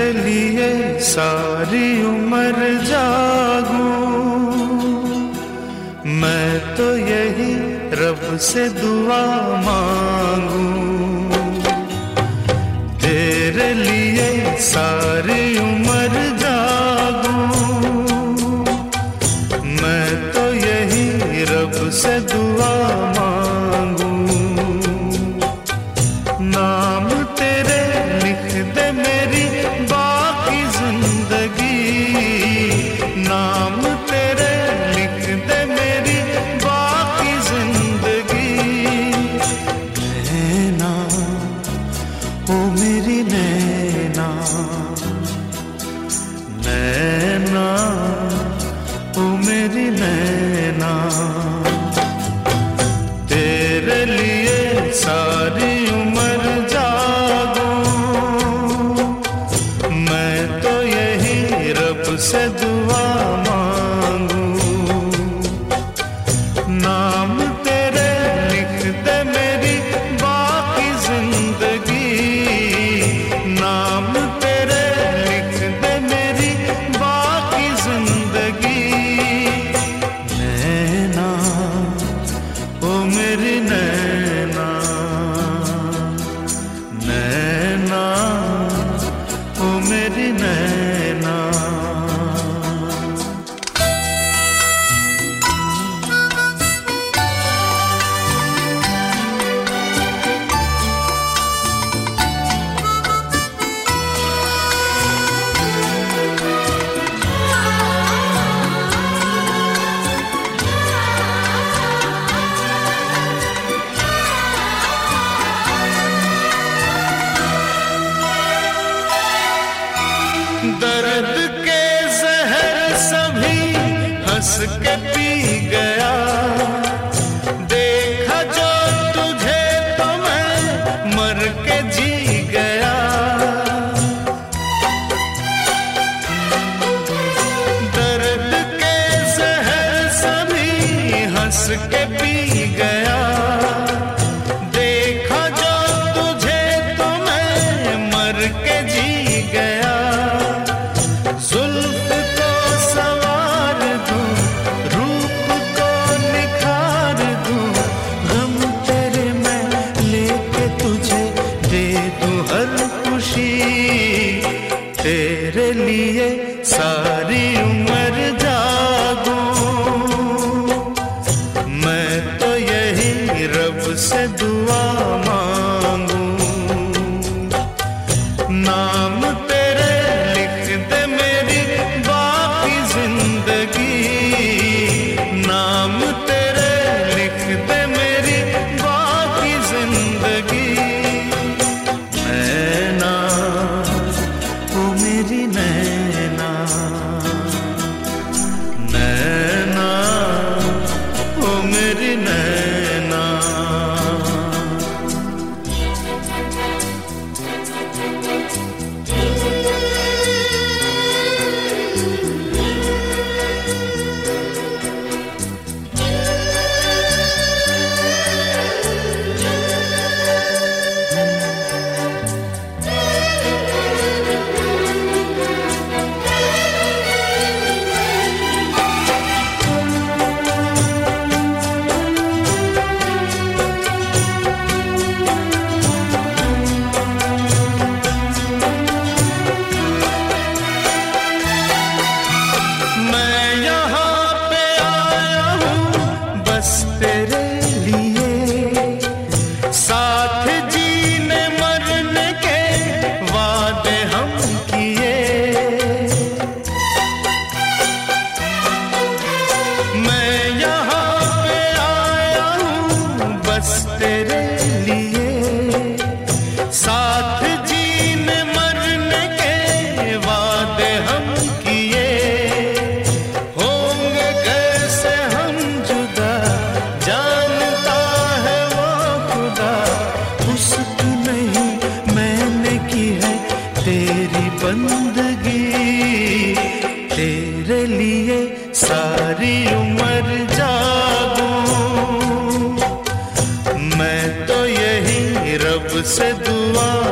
लिए सारी उम्र जागूं, मैं तो यही रब से दुआ मांगूं। तेरे लिए सारी उम्र जागूं, मैं तो यही रब से दुआ मांगूं। नाम तेरे लिख दे मेरी बाकी जिंदगी, नाम तेरे लिख दे मेरी बाकी जिंदगी। नैना ओ मेरी नैना, नैना ओ मेरी नैना, तेरे लिए सारी उम्र जागूं, मैं तो यही रब से दुआ मांगूं। नाम तेरे लिख दे मेरी बाकी जिंदगी, नाम तेरे लिख दे मेरी बाकी जिंदगी। नैना ओ मेरी नैना, नैना ओ मेरी नैना। दर्द के जहर सभी हंस के पी गया, देखा जो तुझे तो मैं मर के जी गया। दर्द के जहर सभी हंस के पी गया, देखा जो तुझे तो मैं मर के जी गया। जुल्फ को सवार दूं, रूप को निखार दूं, गम तेरे मैं लेके तुझे दे दूं हर खुशी। तेरे लिए सारी उम्र जागूं, मैं तो यही रब से दुआ मांगूं। नाम तेरे लिख दे मेरी बाकी जिंदगी, नाम तेरे लिख दे मेरी बाकी जिंदगी। नैना ओ मेरी नैना, नैना ओ मेरी नैना। तेरे लिए साथ जीने मरने के वादे हम किए, मैं यहाँ पे आया हूँ बस तेरे लिए। साथ जीने मरने के वादे हम किए, होंगे कैसे हम जुदा जानता है वो खुदा। उसकी नहीं मैंने की है तेरी बंदगी, तेरे लिए सारी उम्र जागूं, मैं तो यही रब से दुआ